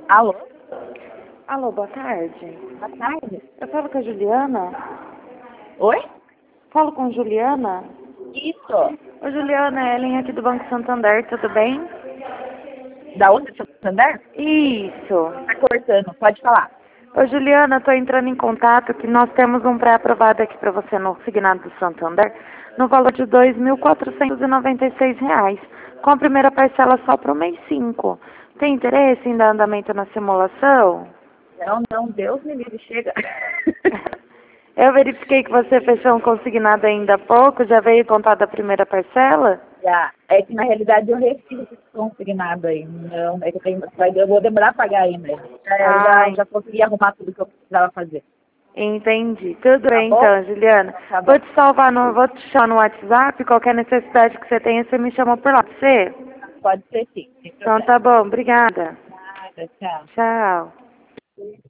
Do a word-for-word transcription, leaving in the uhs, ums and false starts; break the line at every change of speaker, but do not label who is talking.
Alô?
Alô, boa tarde.
Boa tarde.
Eu falo com a Juliana?
Oi?
Falo com Juliana?
Isso.
Oi, Juliana, é Ellen aqui do Banco Santander, tudo bem?
Da onde? Santander?
Isso.
Tá cortando, pode falar.
Oi, Juliana, estou entrando em contato que nós temos um pré-aprovado aqui para você no Signado do Santander no valor de dois mil quatrocentos e noventa e seis reais, com a primeira parcela só para o mês cinco. Tem interesse em dar andamento na simulação?
Não, não, Deus me livre, chega.
Eu verifiquei que você fechou um consignado ainda há pouco, já veio contar da primeira parcela?
Já. É que na realidade eu refiz esse consignado aí. Não, é que eu, tenho, eu vou demorar a pagar ainda. Já, eu já,
Ai,
já consegui arrumar tudo que eu precisava fazer.
entendi. Tudo
Tá
bem
bom?
então, Juliana.
Tá bom.
Vou te salvar no, vou te chamar no WhatsApp, qualquer necessidade que você tenha, você me chama por lá. Você?
Pode ser sim, sem
Então
problema.
tá bom, obrigada.
Nada, tchau.
Tchau.